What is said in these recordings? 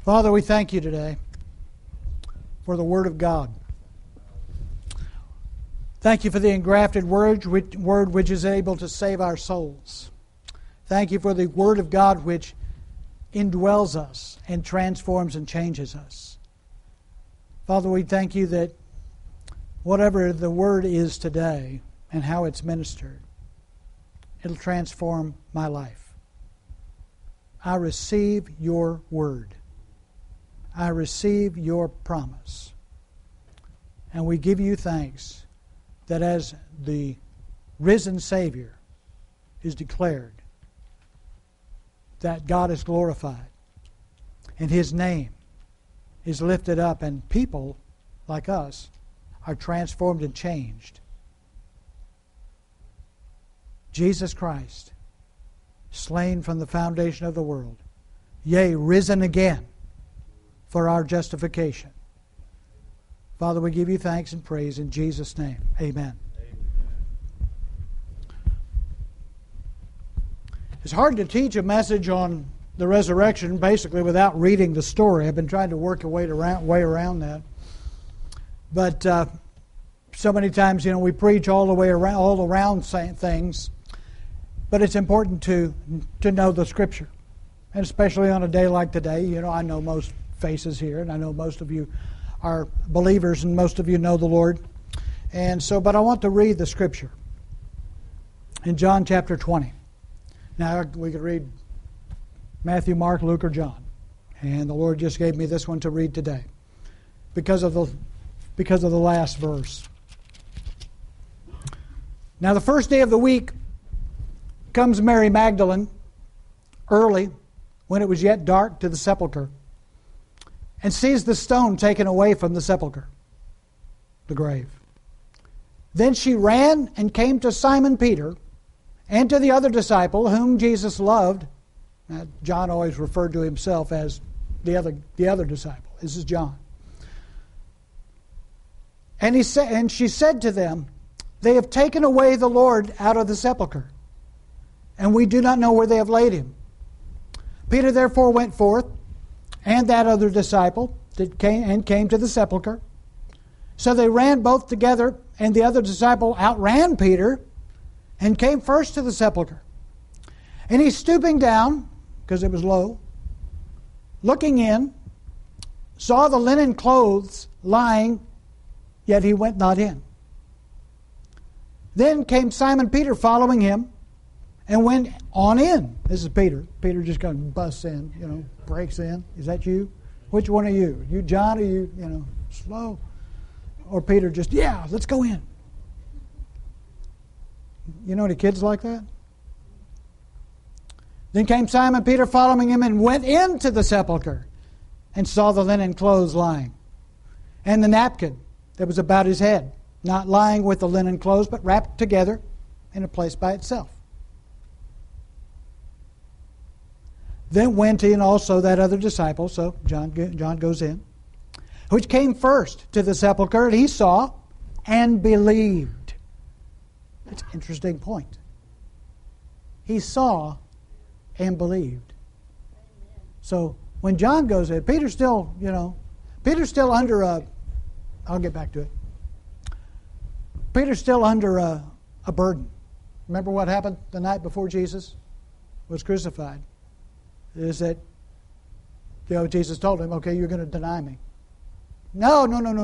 Father, we thank you today for the Word of God. Thank you for the engrafted word which is able to save our souls. Thank you for the Word of God which indwells us and transforms and changes us. Father, we thank you that whatever the Word is today and how it's ministered, it'll transform my life. I receive your Word. I receive your promise. And we give you thanks that as the risen Savior is declared, that God is glorified and His name is lifted up and people like us are transformed and changed. Jesus Christ, slain from the foundation of the world, yea, risen again for our justification. Father, we give you thanks and praise in Jesus' name. Amen. It's hard to teach a message on the resurrection basically without reading the story. I've been trying to work a way around that. But so many times, we preach all around things. But it's important to know the Scripture. And especially on a day like today, I know most faces here, and I know most of you are believers, and most of you know the Lord. And so, but I want to read the Scripture in John chapter 20. Now, we could read Matthew, Mark, Luke, or John. And the Lord just gave me this one to read today because of the last verse. Now, the first day of the week comes Mary Magdalene early, when it was yet dark, to the sepulchre, and sees the stone taken away from the sepulchre, the grave. Then she ran and came to Simon Peter and to the other disciple whom Jesus loved. Now, John always referred to himself as the other disciple. This is John. And she said to them, "They have taken away the Lord out of the sepulchre, and we do not know where they have laid him." Peter therefore went forth, and that other disciple came to the sepulchre. So they ran both together, and the other disciple outran Peter and came first to the sepulchre. And he, stooping down, because it was low, looking in, saw the linen clothes lying, yet he went not in. Then came Simon Peter following him, and went on in. This is Peter. Peter just kind of busts in, breaks in. Is that you? Which one are you? You John, or you, slow? Or Peter just, yeah, let's go in. You know any kids like that? Then came Simon Peter following him and went into the sepulchre and saw the linen clothes lying, and the napkin that was about his head, not lying with the linen clothes, but wrapped together in a place by itself. Then went in also that other disciple, so John goes in, which came first to the sepulchre, and he saw and believed. That's an interesting point. He saw and believed. So when John goes in, Peter's still under I'll get back to it. Peter's still under a burden. Remember what happened the night before Jesus was crucified? Is that, Jesus told him, okay, you're going to deny me. No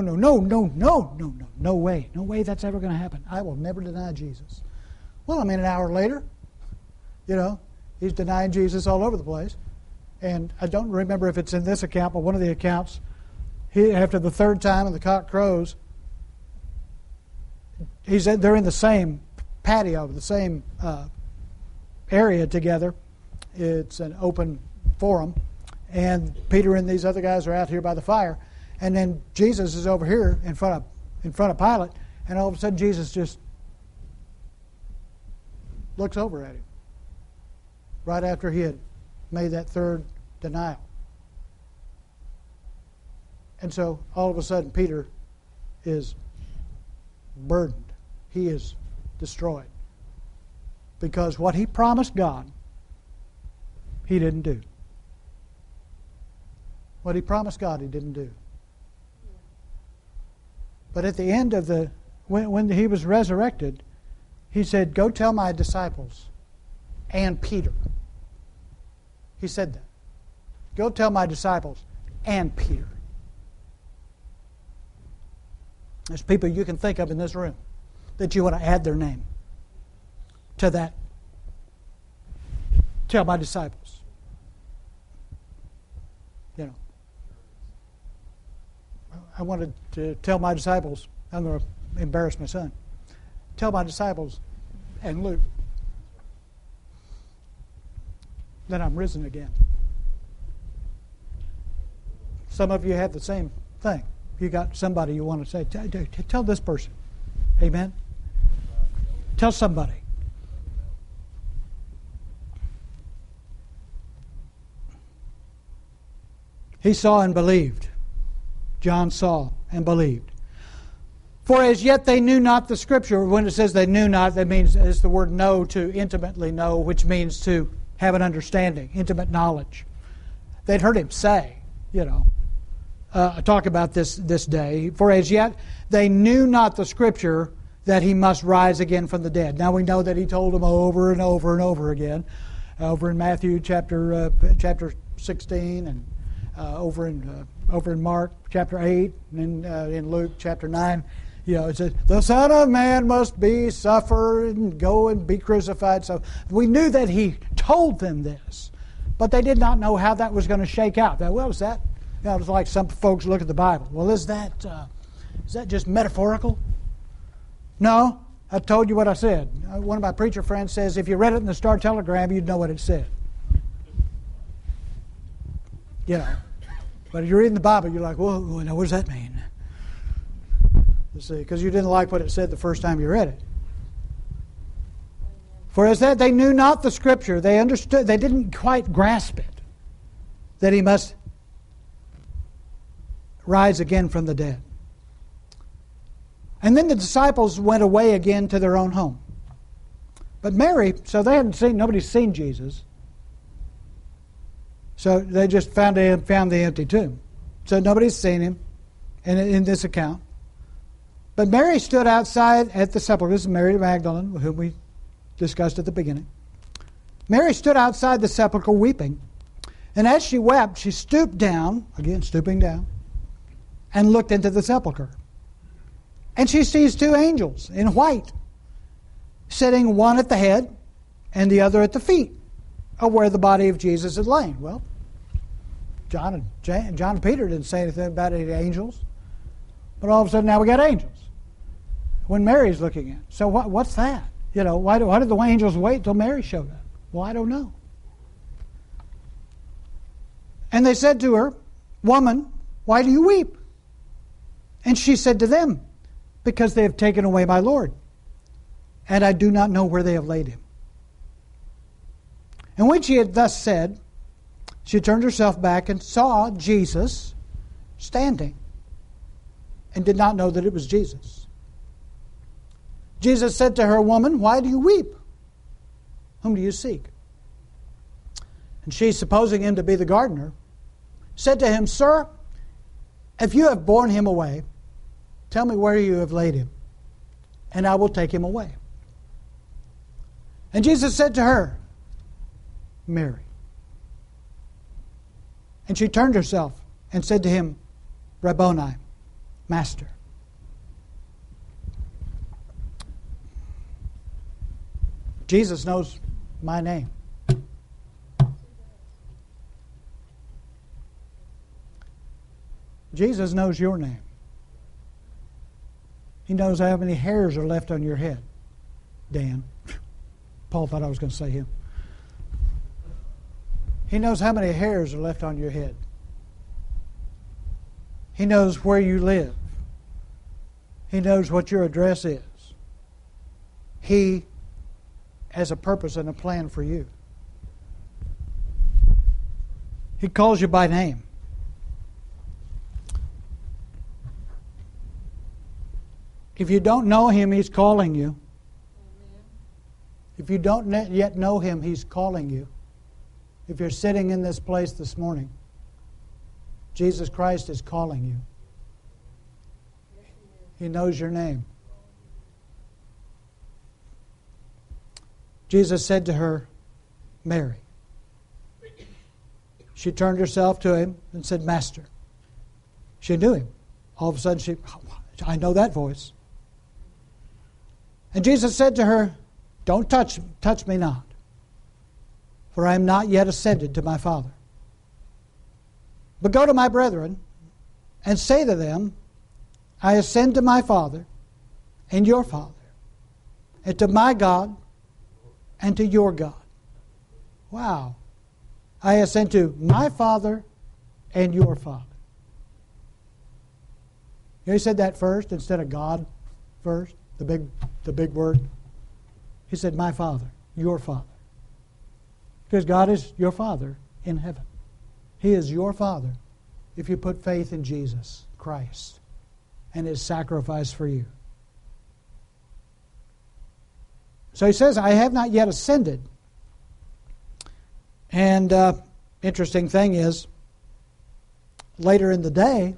way that's ever going to happen. I will never deny Jesus. Well, an hour later, he's denying Jesus all over the place. And I don't remember if it's in this account, but one of the accounts, after the third time and the cock crows, they're in the same patio, the same area together. It's an open forum, and Peter and these other guys are out here by the fire, and then Jesus is over here in front of Pilate, and all of a sudden Jesus just looks over at him right after he had made that third denial. And so all of a sudden Peter is burdened. He is destroyed. Because what he promised God, he didn't do. What he promised God, he didn't do. But at the end of when he was resurrected, he said, go tell my disciples and Peter. He said that. Go tell my disciples and Peter. There's people you can think of in this room that you want to add their name to that. Tell my disciples. You know. I wanted to tell my disciples, I'm going to embarrass my son. Tell my disciples and Luke that I'm risen again. Some of you have the same thing. You got somebody you want to say, tell this person. Amen? Tell somebody. He saw and believed. John saw and believed. For as yet they knew not the Scripture. When it says they knew not, that means it's the word know, to intimately know, which means to have an understanding, intimate knowledge. They'd heard him say, talk about this day. For as yet they knew not the Scripture that he must rise again from the dead. Now we know that he told them over and over and over again, over in Matthew chapter 16 and over in Mark chapter 8 and in Luke chapter 9. It says, the Son of Man must be suffer and go and be crucified. So we knew that he told them this, but they did not know how that was going to shake out. It was like some folks look at the Bible. Well, is that just metaphorical? No, I told you what I said. One of my preacher friends says, if you read it in the Star Telegram, you'd know what it said. But if you're reading the Bible, you're like, whoa, now what does that mean? You see, because you didn't like what it said the first time you read it. For as that they knew not the Scripture, they understood, they didn't quite grasp it, that he must rise again from the dead. And then the disciples went away again to their own home. But Mary, so they hadn't seen, nobody's seen Jesus. So they just found the empty tomb. So nobody's seen him in this account. But Mary stood outside at the sepulchre. This is Mary Magdalene, whom we discussed at the beginning. Mary stood outside the sepulchre weeping. And as she wept, she stooped down, again stooping down, and looked into the sepulchre. And she sees two angels in white, sitting one at the head and the other at the feet of where the body of Jesus had lain. Well, John and Peter didn't say anything about any angels. But all of a sudden now we got angels. When Mary's looking at it. So what's that? Why did the angels wait till Mary showed up? Well, I don't know. And they said to her, Woman, why do you weep? And she said to them, Because they have taken away my Lord, and I do not know where they have laid him. And when she had thus said, she turned herself back and saw Jesus standing, and did not know that it was Jesus. Jesus said to her, Woman, why do you weep? Whom do you seek? And she, supposing him to be the gardener, said to him, Sir, if you have borne him away, tell me where you have laid him, and I will take him away. And Jesus said to her, Mary. And she turned herself and said to him, Rabboni, Master. Jesus knows my name. Jesus knows your name. He knows how many hairs are left on your head. Dan. Paul thought I was going to say him. He knows how many hairs are left on your head. He knows where you live. He knows what your address is. He has a purpose and a plan for you. He calls you by name. If you don't know Him, He's calling you. If you don't yet know Him, He's calling you. If you're sitting in this place this morning, Jesus Christ is calling you. He knows your name. Jesus said to her, Mary. She turned herself to him and said, Master. She knew him. All of a sudden I know that voice. And Jesus said to her, Don't touch me not, for I am not yet ascended to my Father. But go to my brethren and say to them, I ascend to my Father and your Father, and to my God and to your God. Wow. I ascend to my Father and your Father. You know, he said that first instead of God first, the big word. He said, my Father, your Father. Because God is your Father in heaven. He is your Father if you put faith in Jesus Christ and His sacrifice for you. So he says, I have not yet ascended. And interesting thing is, later in the day,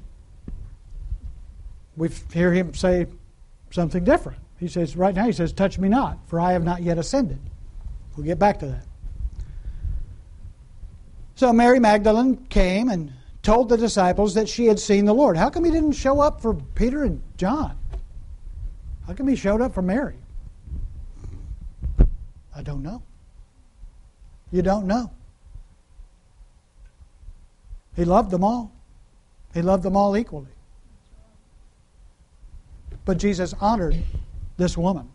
we hear him say something different. He says, right now, he says, touch me not, for I have not yet ascended. We'll get back to that. So Mary Magdalene came and told the disciples that she had seen the Lord. How come he didn't show up for Peter and John? How come he showed up for Mary? I don't know. You don't know. He loved them all. He loved them all equally. But Jesus honored this woman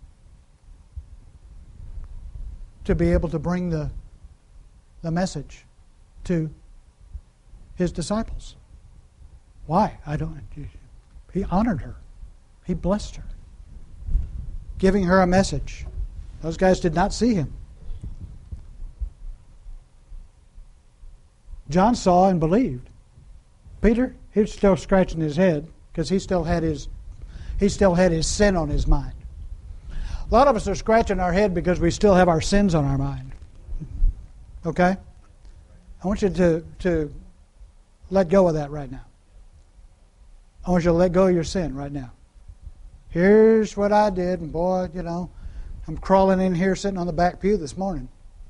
to be able to bring the message to His disciples. Why? I don't. He honored her. He blessed her, giving her a message. Those guys did not see Him. John saw and believed. Peter, he was still scratching his head because he still had his sin on his mind. A lot of us are scratching our head because we still have our sins on our mind. Okay? I want you to let go of that right now. I want you to let go of your sin right now. Here's what I did, and boy, I'm crawling in here sitting on the back pew this morning.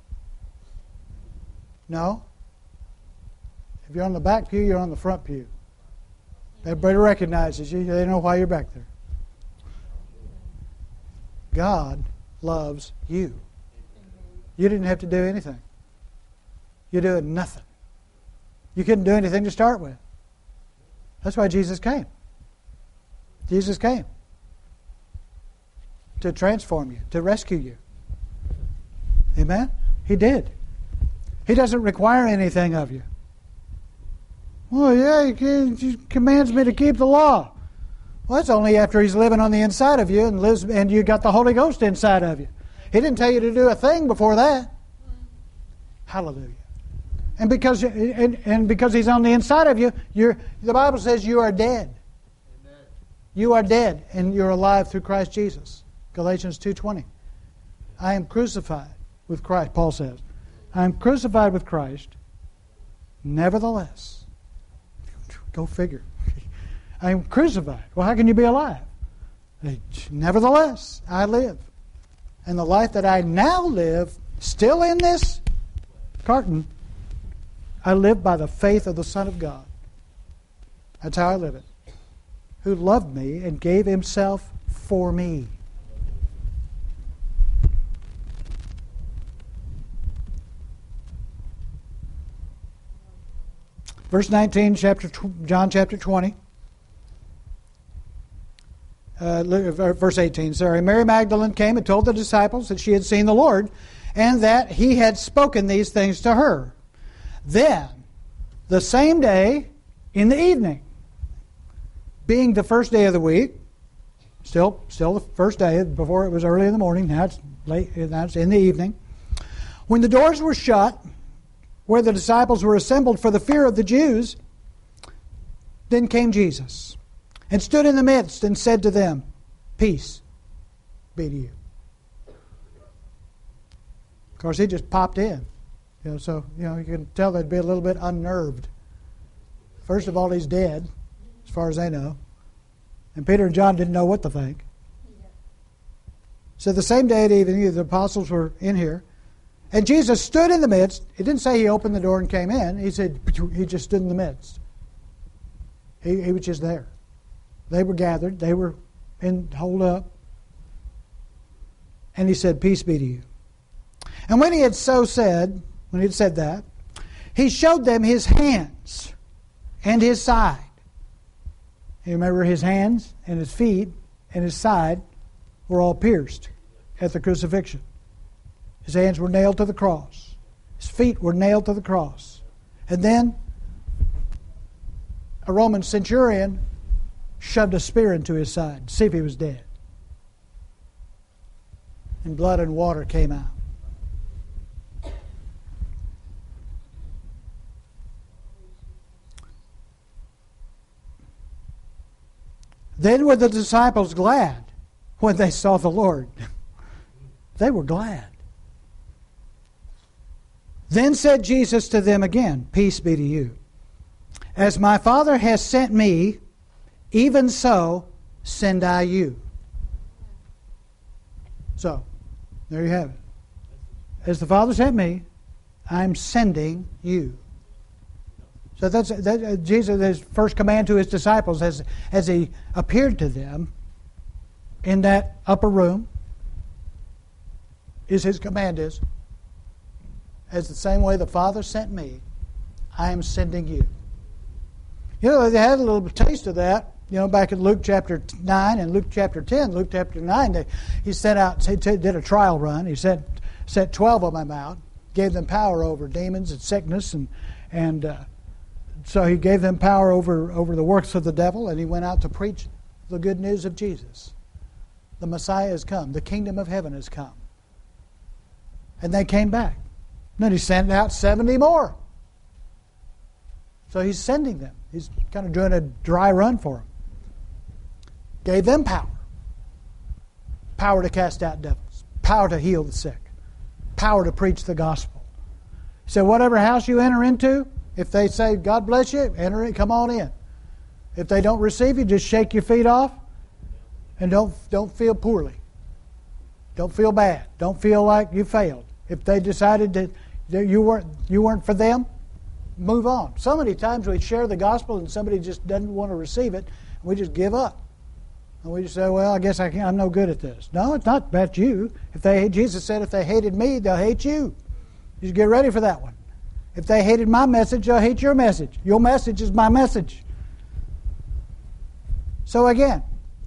No. If you're on the back pew, you're on the front pew. Everybody recognizes you. They know why you're back there. God loves you. You didn't have to do anything. You're doing nothing. You couldn't do anything to start with. That's why Jesus came. Jesus came to transform you, to rescue you. Amen? He did. He doesn't require anything of you. Well, yeah, He commands me to keep the law. Well, that's only after He's living on the inside of you and you got the Holy Ghost inside of you. He didn't tell you to do a thing before that. Hallelujah. And because He's on the inside of you, the Bible says you are dead. Amen. You are dead and you're alive through Christ Jesus. Galatians 2:20. I am crucified with Christ, Paul says. I am crucified with Christ. Nevertheless, go figure. I am crucified. Well, how can you be alive? Nevertheless, I live. And the life that I now live, still in this carton, I live by the faith of the Son of God. That's how I live it. Who loved me and gave Himself for me. Verse 19, John chapter 20. Verse 18, sorry. Mary Magdalene came and told the disciples that she had seen the Lord and that He had spoken these things to her. Then, the same day, in the evening, being the first day of the week, still the first day, before it was early in the morning, now it's late, now it's in the evening, when the doors were shut, where the disciples were assembled for the fear of the Jews, then came Jesus and stood in the midst and said to them, Peace be to you. Of course, He just popped in. So you can tell they'd be a little bit unnerved First of all, he's dead, as far as they know. And Peter and John didn't know what to think. So the same day at evening, the apostles were in here. And Jesus stood in the midst. It didn't say he opened the door and came in. He said he just stood in the midst. He was just there. They were gathered. They were holed up. And he said, peace be to you. And when he had said that, he showed them his hands and his side. You remember his hands and his feet and his side were all pierced at the crucifixion. His hands were nailed to the cross. His feet were nailed to the cross. And then a Roman centurion shoved a spear into his side to see if he was dead. And blood and water came out. Then were the disciples glad when they saw the Lord. They were glad. Then said Jesus to them again, peace be to you. As my Father has sent me, even so send I you. So, there you have it. As the Father sent me, I'm sending you. So that's Jesus' first command to his disciples as he appeared to them in that upper room. His command is, as the same way the Father sent me, I am sending you. You know, they had a little taste of that, back in Luke chapter 9 and Luke chapter 10. Luke chapter 9, he did a trial run. He set 12 of them out, gave them power over demons and sickness, and so he gave them power over the works of the devil, and he went out to preach the good news of Jesus. The Messiah has come. The kingdom of heaven has come. And they came back. Then he sent out 70 more. So he's sending them. He's kind of doing a dry run for them. Gave them power. Power to cast out devils. Power to heal the sick. Power to preach the gospel. He said, whatever house you enter into, if they say, God bless you, enter it, come on in. If they don't receive you, just shake your feet off and don't feel poorly. Don't feel bad. Don't feel like you failed. If they decided that you weren't for them, move on. So many times we share the gospel and somebody just doesn't want to receive it, and we just give up. And we just say, well, I guess I'm no good at this. No, it's not about you. Jesus said if they hated me, they'll hate you. You should get ready for that one. If they hated my message, they'll hate your message. Your message is my message. So again,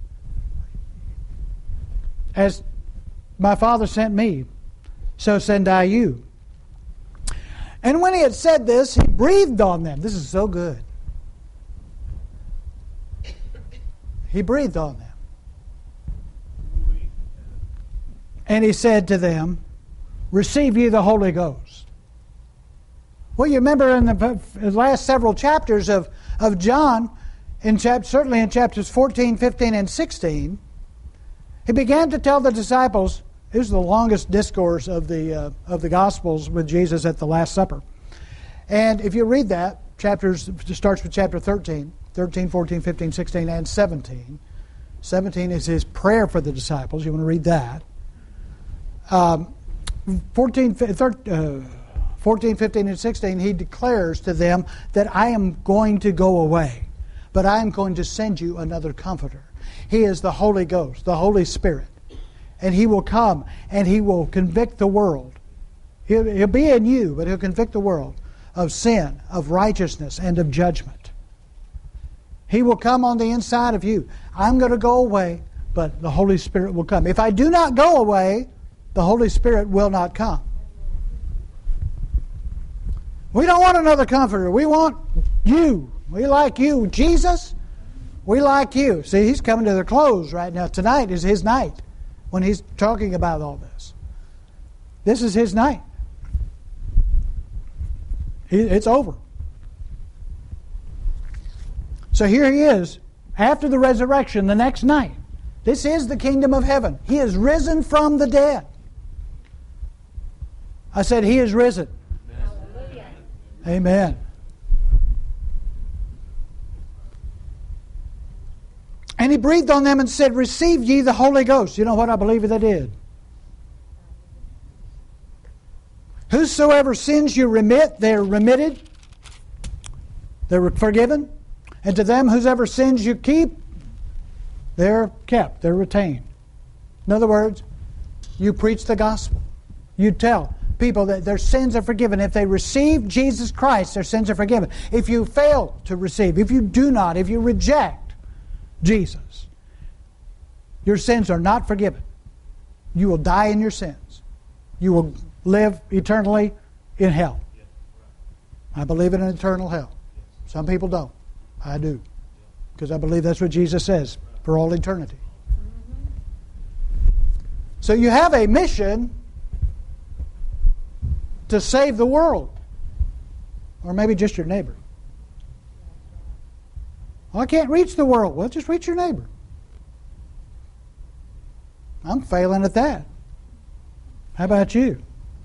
as my Father sent me, so send I you. And when he had said this, he breathed on them. This is so good. He breathed on them. And he said to them, receive ye the Holy Ghost. Well, you remember in the last several chapters of John, certainly in chapters 14, 15, and 16, he began to tell the disciples. This is the longest discourse of the Gospels with Jesus at the Last Supper. And if you read that, it starts with chapter 13, 14, 15, 16, and 17. 17 is his prayer for the disciples. You want to read that. 14, 15, and 16, he declares to them that I am going to go away, but I am going to send you another comforter. He is the Holy Ghost, the Holy Spirit. And he will come and he will convict the world. He'll be in you, but he'll convict the world of sin, of righteousness, and of judgment. He will come on the inside of you. I'm going to go away, but the Holy Spirit will come. If I do not go away, the Holy Spirit will not come. We don't want another comforter. We want you. We like you. Jesus, we like you. See, he's coming to the close right now. Tonight is his night when he's talking about all this. This is his night. It's over. So here he is, after the resurrection, the next night. This is the kingdom of heaven. He is risen from the dead. I said, he is risen. Hallelujah. Amen. And He breathed on them and said, receive ye the Holy Ghost. You know what I believe they did? Whosoever sins you remit, they are remitted. They're forgiven. And to them whosoever sins you keep, they're kept. They're retained. In other words, you preach the gospel. You tell people that their sins are forgiven. If they receive Jesus Christ, their sins are forgiven. If you fail to receive, if you do not, if you reject Jesus, your sins are not forgiven. You will die in your sins. You will live eternally in hell. I believe in an eternal hell. Some people don't. I do. Because I believe that's what Jesus says for all eternity. So you have a mission to save the world. Or maybe just your neighbor. Well, I can't reach the world. Well, just reach your neighbor. I'm failing at that. How about you?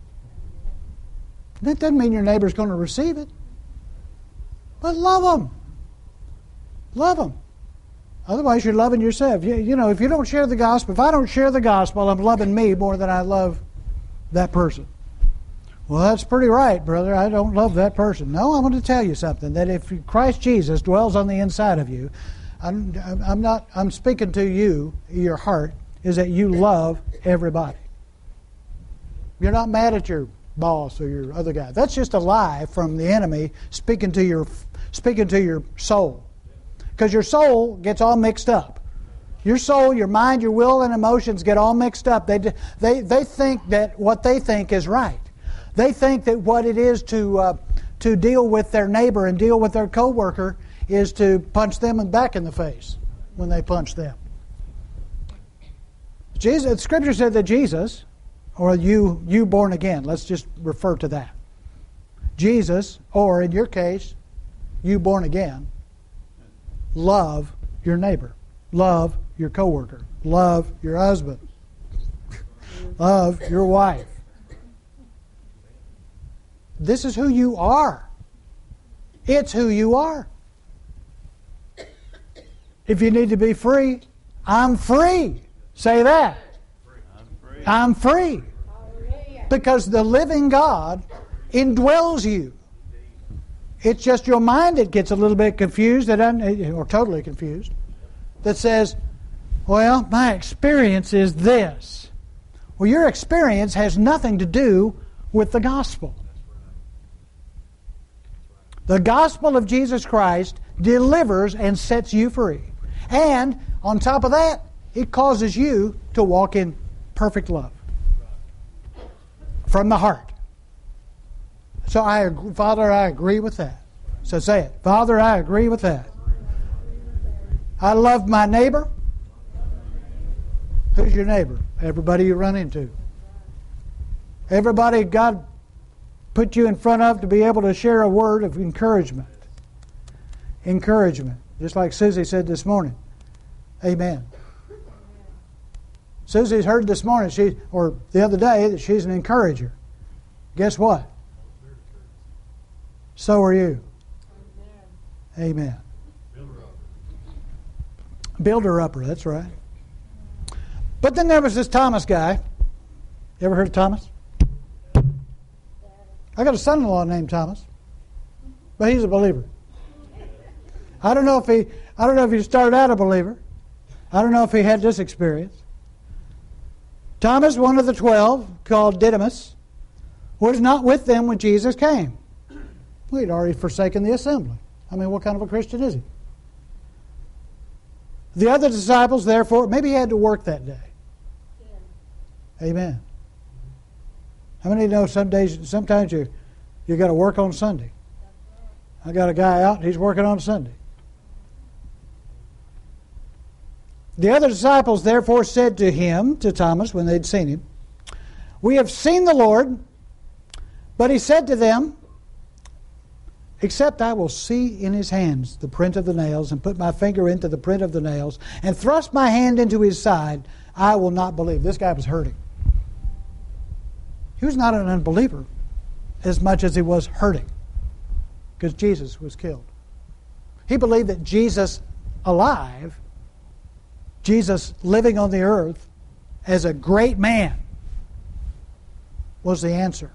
That doesn't mean your neighbor's going to receive it. But love them. Love them. Otherwise, you're loving yourself. You know, if you don't share the gospel, if I don't share the gospel, I'm loving me more than I love that person. Well, that's pretty right, brother. I don't love that person. No, I want to tell you something. That if Christ Jesus dwells on the inside of you, I'm speaking to you, your heart, is that you love everybody. You're not mad at your boss or your other guy. That's just a lie from the enemy speaking to your soul. Because your soul gets all mixed up. Your soul, your mind, your will, and emotions get all mixed up. They think that what they think is right. They think that what it is to deal with their neighbor and deal with their coworker is to punch them back in the face when they punch them. Jesus, Scripture said that Jesus, or you born again, let's just refer to that. Jesus, or in your case, you born again, love your neighbor. Love your coworker. Love your husband. Love your wife. This is who you are. It's who you are. If you need to be free, I'm free. Say that. I'm free. Because the living God indwells you. It's just your mind that gets a little bit confused, or totally confused, that says, well, my experience is this. Well, your experience has nothing to do with the gospel. The gospel of Jesus Christ delivers and sets you free. And on top of that, it causes you to walk in perfect love. From the heart. So, Father, I agree with that. So say it. Father, I agree with that. I love my neighbor. Who's your neighbor? Everybody you run into. Everybody God put you in front of to be able to share a word of encouragement. Encouragement. Just like Susie said this morning. Amen. Susie's heard this morning, or the other day, that she's an encourager. Guess what? So are you. Amen. Builder-upper, that's right. But then there was this Thomas guy. You ever heard of Thomas? I got a son-in-law named Thomas, but he's a believer. I don't know if he started out a believer. I don't know if he had this experience. Thomas, one of the 12, called Didymus, was not with them when Jesus came. Well, he'd already forsaken the assembly. I mean, what kind of a Christian is he? The other disciples, therefore, maybe he had to work that day. Yeah. Amen. How many know sometimes you got to work on Sunday? I got a guy out, he's working on Sunday. The other disciples therefore said to him, to Thomas, when they'd seen him, "We have seen the Lord." But he said to them, "Except I will see in his hands the print of the nails, and put my finger into the print of the nails, and thrust my hand into his side, I will not believe." This guy was hurting. He was not an unbeliever as much as he was hurting, because Jesus was killed. He believed that Jesus alive Jesus living on the earth as a great man was the answer.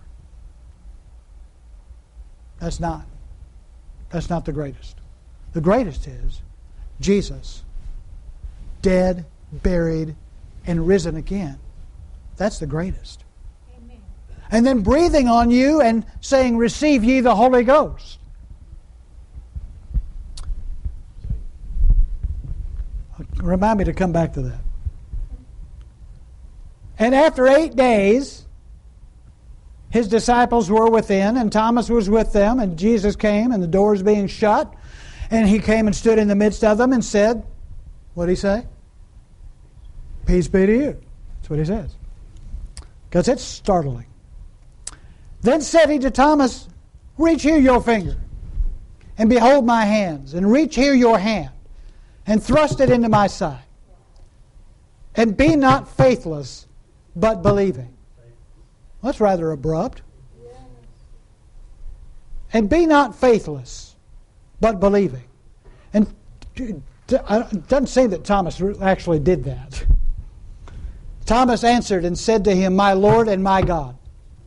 That's not. That's not the greatest. The greatest is Jesus, dead, buried, and risen again. That's the greatest. Amen. And then breathing on you and saying, receive ye the Holy Ghost. Remind me to come back to that. And after 8 days, his disciples were within, and Thomas was with them, and Jesus came, and the doors being shut, and he came and stood in the midst of them and said, what did he say? Peace be to you. That's what he says. Because it's startling. Then said he to Thomas, reach here your finger, and behold my hands, and reach here your hand, and thrust it into my side. And be not faithless, but believing. Well, that's rather abrupt. And be not faithless, but believing. And it doesn't seem that Thomas actually did that. Thomas answered and said to him, my Lord and my God.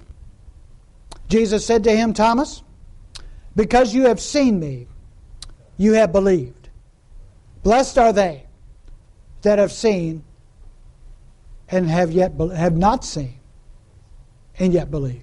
Jesus said to him, Thomas, because you have seen me, you have believed. Blessed are they that have seen and have not seen and yet believed.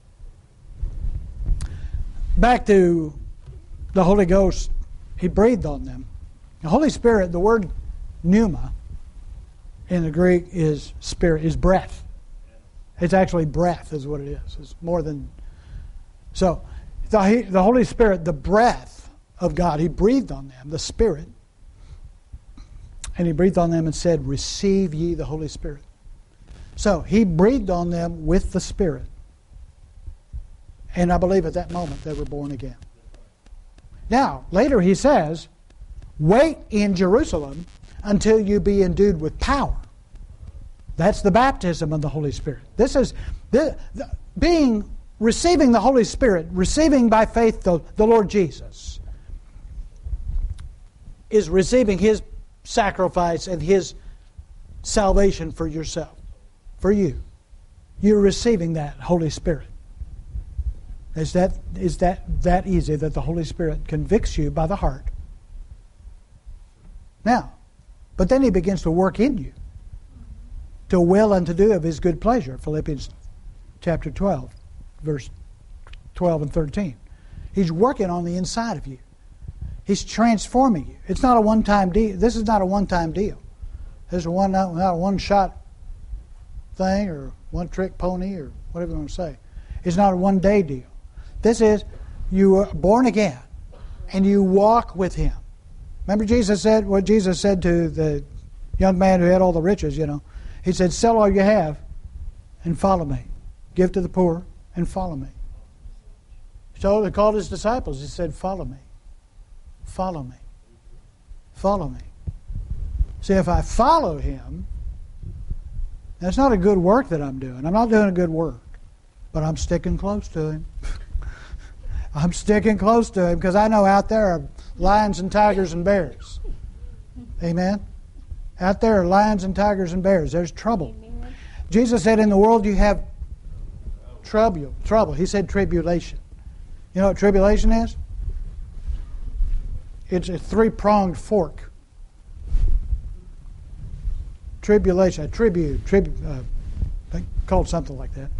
Back to the Holy Ghost, He breathed on them. The Holy Spirit, the word pneuma in the Greek is spirit, is breath. It's actually breath is what it is. It's more than... So, the Holy Spirit, the breath of God, He breathed on them, the Spirit. And He breathed on them and said, receive ye the Holy Spirit. So, He breathed on them with the Spirit. And I believe at that moment they were born again. Now, later He says, wait in Jerusalem until you be endued with power. That's the baptism of the Holy Spirit. This is receiving the Holy Spirit, receiving by faith the Lord Jesus, is receiving His sacrifice and His salvation for yourself, for you. You're receiving that Holy Spirit. Is that easy that the Holy Spirit convicts you by the heart? Now, but then He begins to work in you to will and to do of His good pleasure. Philippians chapter 12, verse 12 and 13. He's working on the inside of you. He's transforming you. It's not a one-time deal. This is not a one-time deal. This is not a one-shot thing or one-trick pony or whatever you want to say. It's not a one-day deal. This is, you are born again and you walk with Him. Remember what Jesus said to the young man who had all the riches, He said, sell all you have and follow me. Give to the poor and follow me. So He called His disciples. He said, follow me. Follow me. Follow me. See, if I follow Him, that's not a good work that I'm doing. I'm not doing a good work. But I'm sticking close to Him. I'm sticking close to Him because I know out there are lions and tigers and bears. Amen? Out there are lions and tigers and bears. There's trouble. Amen. Jesus said, in the world you have trouble. He said tribulation. You know what tribulation is? It's a three-pronged fork. Tribulation, called something like that.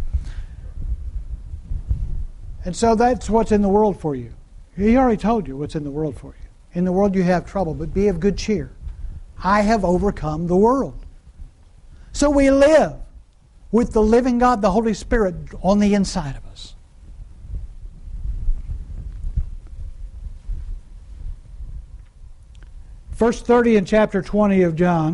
And so that's what's in the world for you. He already told you what's in the world for you. In the world you have trouble, but be of good cheer. I have overcome the world. So we live with the living God, the Holy Spirit, on the inside of us. Verse 30 in chapter 20 of John.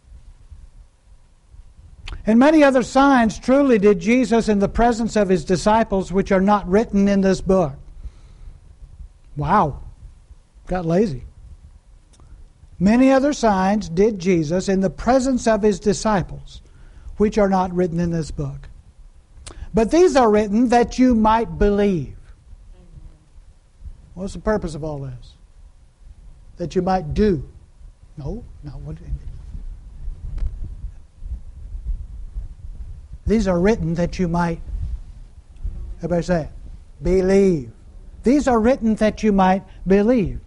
And many other signs truly did Jesus in the presence of His disciples, which are not written in this book. Wow. Got lazy. Many other signs did Jesus in the presence of His disciples, which are not written in this book. But these are written that you might believe. What's the purpose of all this? That you might do. No. These are written that you might, everybody say it, believe. These are written that you might believe.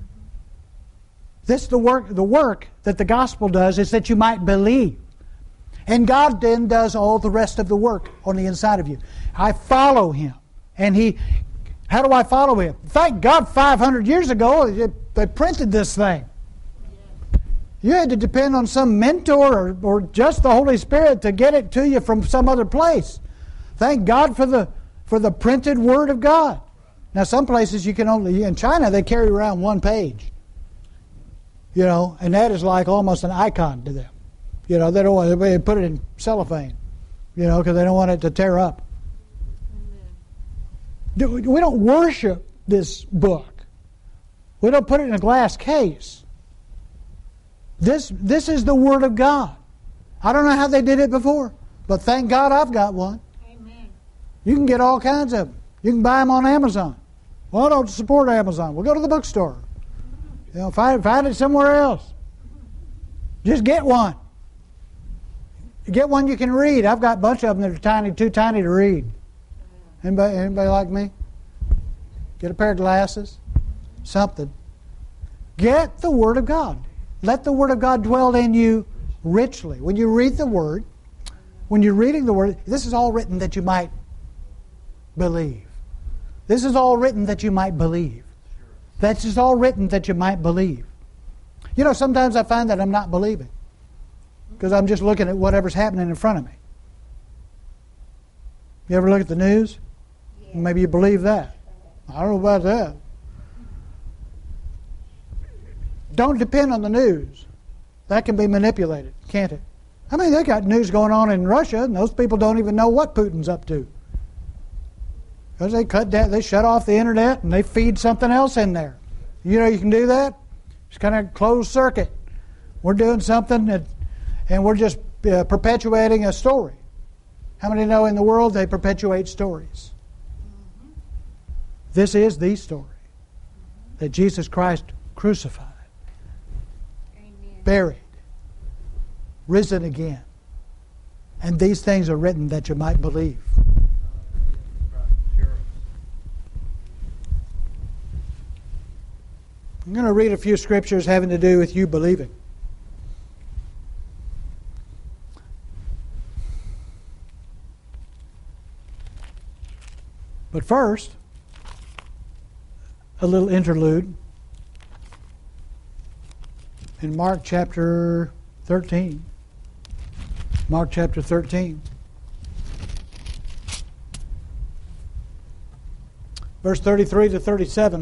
The work that the gospel does is that you might believe. And God then does all the rest of the work on the inside of you. I follow Him. And how do I follow Him? Thank God 500 years ago they printed this thing. You had to depend on some mentor or just the Holy Spirit to get it to you from some other place. Thank God for the printed Word of God. Now some places you can only, in China they carry around one page. And that is like almost an icon to them. They don't want to put it in cellophane, because they don't want it to tear up. We don't worship this book. We don't put it in a glass case. This is the Word of God. I don't know how they did it before, but thank God I've got one. Amen. You can get all kinds of them. You can buy them on Amazon. Well, I don't support Amazon. We'll go to the bookstore. Find it somewhere else. Just get one. Get one you can read. I've got a bunch of them that are too tiny to read. Anybody like me? Get a pair of glasses. Something. Get the Word of God. Let the Word of God dwell in you richly. When you read the Word, when you're reading the Word, this is all written that you might believe. This is all written that you might believe. That's just all written that you might believe. Sometimes I find that I'm not believing because I'm just looking at whatever's happening in front of me. You ever look at the news? Yes. Maybe you believe that. I don't know about that. Don't depend on the news. That can be manipulated, can't it? They got news going on in Russia, and those people don't even know what Putin's up to. Because they shut off the internet and they feed something else in there. You can do that? It's kind of closed circuit. We're doing something and we're just perpetuating a story. How many know in the world they perpetuate stories? This is the story that Jesus Christ crucified, buried, risen again. And these things are written that you might believe. I'm going to read a few scriptures having to do with you believing. But first, a little interlude in Mark chapter 13. Mark chapter 13. Verse 33 to 37.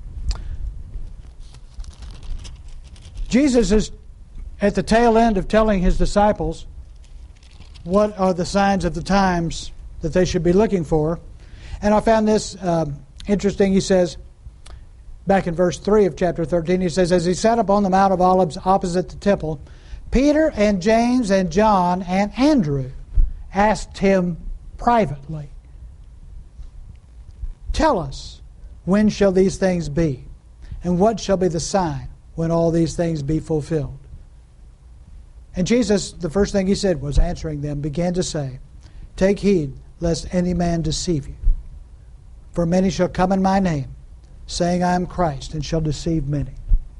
Jesus is at the tail end of telling His disciples what are the signs of the times that they should be looking for. And I found this interesting. He says, back in verse 3 of chapter 13, he says, as he sat upon the Mount of Olives opposite the temple, Peter and James and John and Andrew asked Him privately, tell us, when shall these things be? And what shall be the sign when all these things be fulfilled? And Jesus, the first thing He said was, answering them, began to say, take heed lest any man deceive you. For many shall come in my name, saying, I am Christ, and shall deceive many.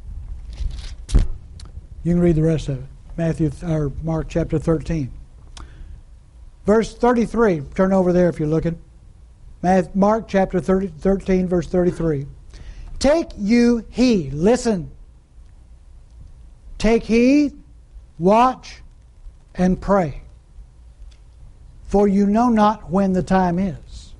You can read the rest of it. Mark chapter 13. Verse 33. Turn over there if you're looking. Mark chapter 13, verse 33. Take you heed. Listen. Take heed, watch, and pray. For you know not when the time is.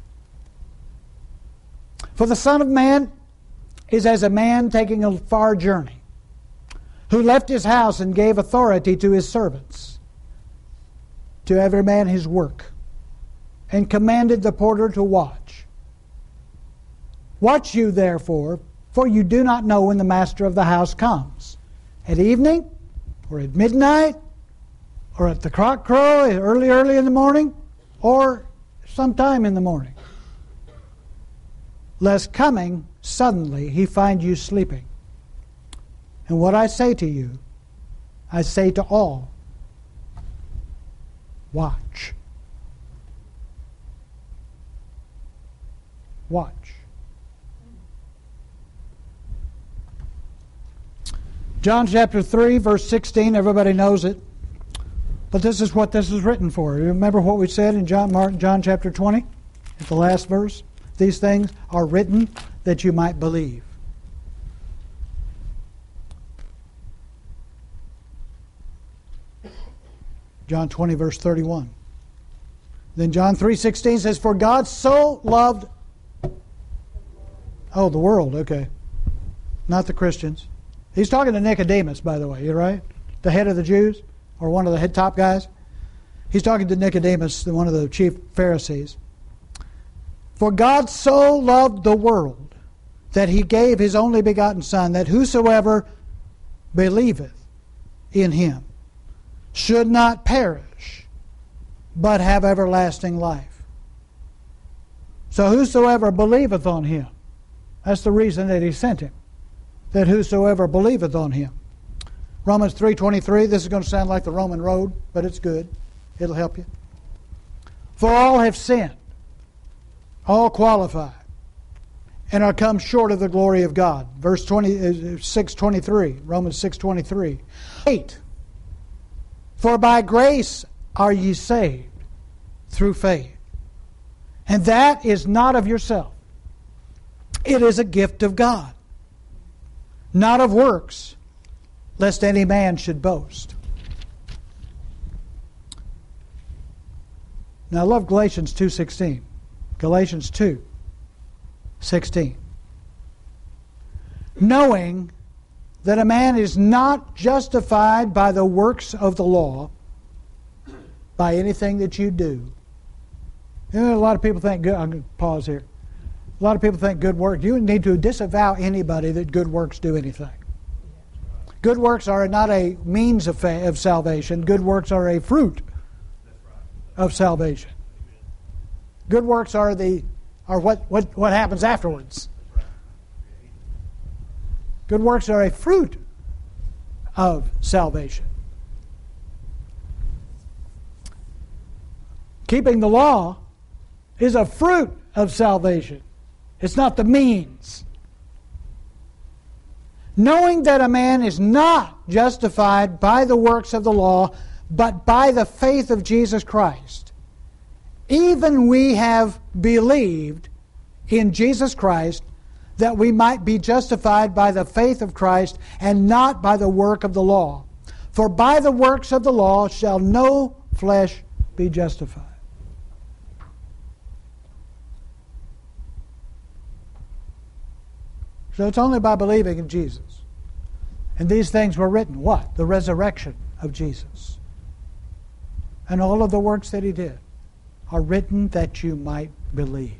For the Son of Man is as a man taking a far journey, who left his house and gave authority to his servants, to every man his work, and commanded the porter to watch. Watch you therefore, for you do not know when the master of the house comes, at evening, or at midnight, or at the cock crow, early in the morning, or sometime in the morning, lest coming suddenly he find you sleeping. And what I say to you, I say to all, watch. Watch. John chapter 3, verse 16, everybody knows it. But this is what this is written for. You remember what we said in John chapter 20, at the last verse? These things are written that you might believe. John 20, verse 31. Then John 3:16 says, for God so loved... Oh, the world, okay. Not the Christians. He's talking to Nicodemus, by the way, you're right? The head of the Jews, or one of the head top guys. He's talking to Nicodemus, one of the chief Pharisees. For God so loved the world that he gave his only begotten Son, that whosoever believeth in him should not perish, but have everlasting life. So whosoever believeth on him, that's the reason that he sent him, that whosoever believeth on him. Romans 3:23, this is going to sound like the Roman road, but it's good. It'll help you. For all have sinned, all qualify, and are come short of the glory of God. Verse 6:23, Romans 6:23. 8. For by grace are ye saved through faith. And that is not of yourself. It is a gift of God, not of works, lest any man should boast. Now I love Galatians 2:16. Galatians 2:16. Knowing that a man is not justified by the works of the law, by anything that you do. You know, a lot of people think good. I'm going to pause here. A lot of people think good work. You need to disavow anybody that good works do anything. Good works are not a means of salvation. Good works are a fruit of salvation. Good works are what happens afterwards. Good works are a fruit of salvation. Keeping the law is a fruit of salvation. It's not the means. Knowing that a man is not justified by the works of the law, but by the faith of Jesus Christ. Even we have believed in Jesus Christ, that we might be justified by the faith of Christ and not by the work of the law. For by the works of the law shall no flesh be justified. So it's only by believing in Jesus. And these things were written. What? The resurrection of Jesus. And all of the works that he did are written that you might believe.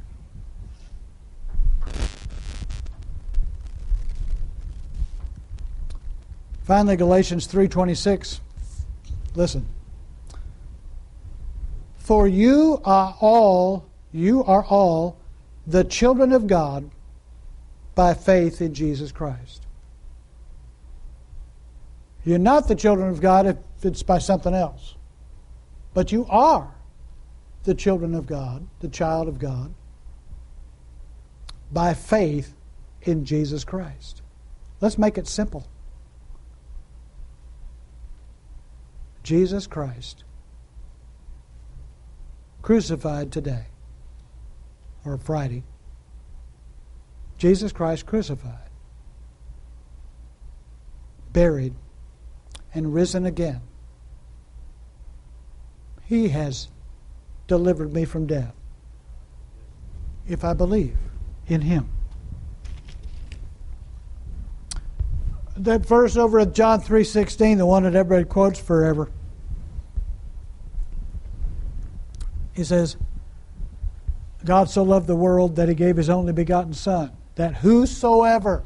Finally, Galatians 3:26. Listen. For you are all the children of God by faith in Jesus Christ. You're not the children of God if it's by something else. But you are the children of God, the child of God, by faith in Jesus Christ. Let's make it simple. Jesus Christ, crucified today, or Friday. Jesus Christ crucified, buried, and risen again. He has delivered me from death if I believe in him. That verse over at John 3:16, the one that everybody quotes forever. He says, God so loved the world that he gave his only begotten Son, that whosoever.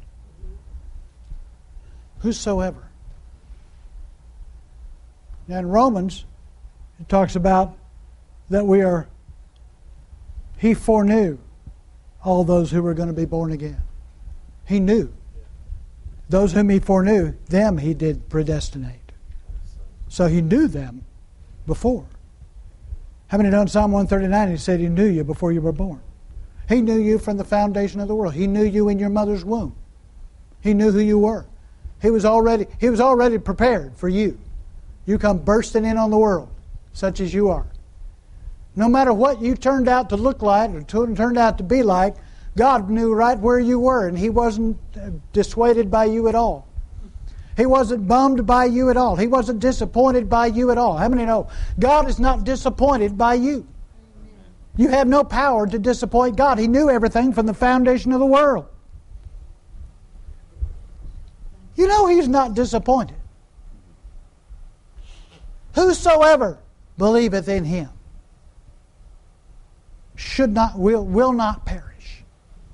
Now in Romans, it talks about that he foreknew all those who were going to be born again. He knew. Those whom he foreknew, them he did predestinate. So he knew them before. How many know in Psalm 139 he said he knew you before you were born? He knew you from the foundation of the world. He knew you in your mother's womb. He knew who you were. He was already prepared for you. You come bursting in on the world, such as you are. No matter what you turned out to look like or turned out to be like, God knew right where you were, and He wasn't dissuaded by you at all. He wasn't bummed by you at all. He wasn't disappointed by you at all. How many know God is not disappointed by you? You have no power to disappoint God. He knew everything from the foundation of the world. You know He's not disappointed. Whosoever believeth in Him will not perish.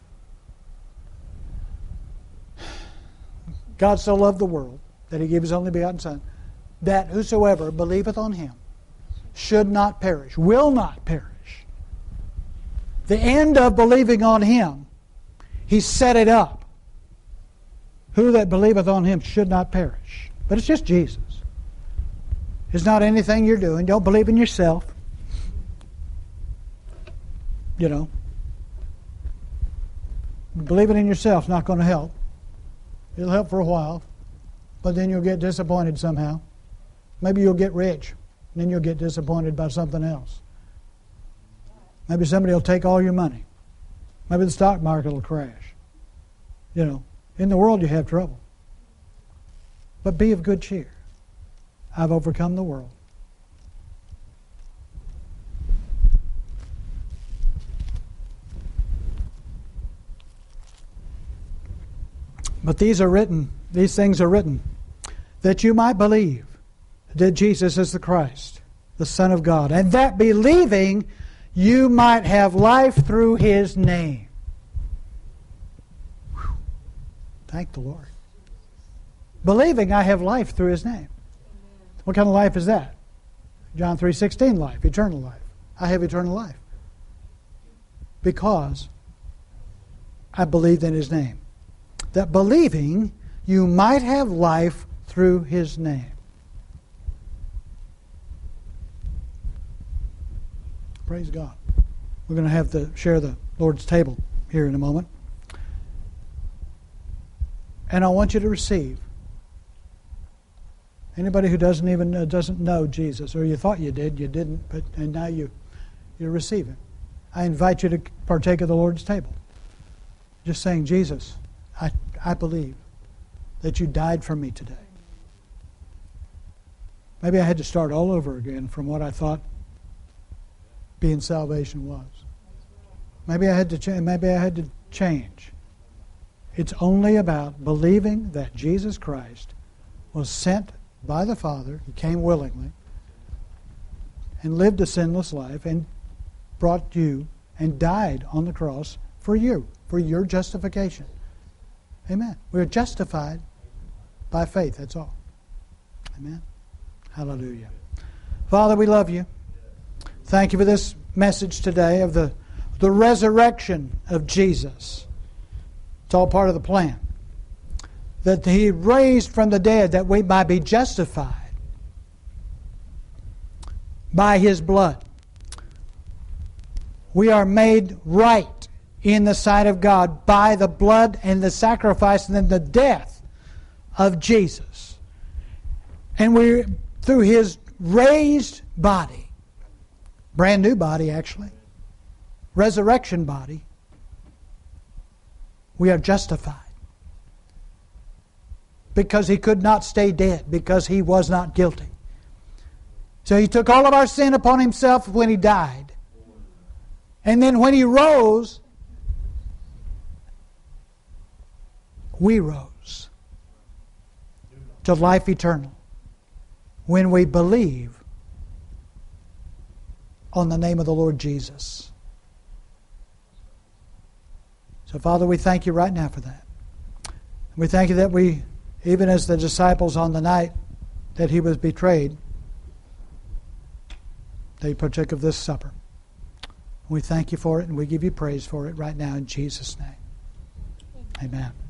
God so loved the world that He gave His only begotten Son, that whosoever believeth on Him should not perish, will not perish. The end of believing on Him, He set it up. Who that believeth on Him should not perish. But it's just Jesus. It's not anything you're doing. Don't believe in yourself. You know. Believing in yourself is not going to help. It'll help for a while, but then you'll get disappointed somehow. Maybe you'll get rich, and then you'll get disappointed by something else. Maybe somebody will take all your money. Maybe the stock market will crash. You know, in the world you have trouble. But be of good cheer. I've overcome the world. But these things are written, that you might believe that Jesus is the Christ, the Son of God, and that believing you might have life through His name. Whew. Thank the Lord. Believing I have life through His name. What kind of life is that? John 3:16 life, eternal life. I have eternal life. Because I believed in His name. That believing you might have life through His name. Praise God. We're going to have to share the Lord's table here in a moment. And I want you to receive. Anybody who doesn't know Jesus, or you thought you did, you didn't, and now you're receiving. I invite you to partake of the Lord's table. Just saying, Jesus, I believe that you died for me today. Maybe I had to start all over again from what I thought being salvation was. Maybe I had to change. It's only about believing that Jesus Christ was sent by the Father. He came willingly and lived a sinless life and brought you and died on the cross for you, for your justification. Amen. We are justified by faith, that's all. Amen. Hallelujah. Father, we love you. Thank you for this message today of the resurrection of Jesus. It's all part of the plan. That He raised from the dead that we might be justified by His blood. We are made right in the sight of God by the blood and the sacrifice and then the death of Jesus. And we, through His raised body, brand new body actually, resurrection body, we are justified. Because He could not stay dead, because He was not guilty. So He took all of our sin upon Himself when He died. And then when He rose, we rose to life eternal when we believe on the name of the Lord Jesus. So, Father, we thank you right now for that. We thank you that we, even as the disciples on the night that He was betrayed, they partook of this supper. We thank you for it, and we give you praise for it right now in Jesus' name. Amen.